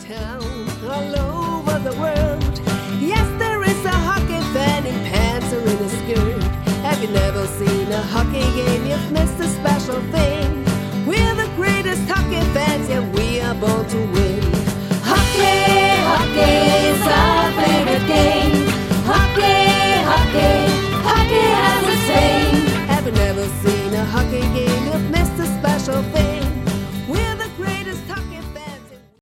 town, all over the world. Yes, there is a hockey fan in pants or in a skirt. Have you never seen a hockey game? You've missed a special thing. We're the greatest hockey fans, yeah, we are born to win.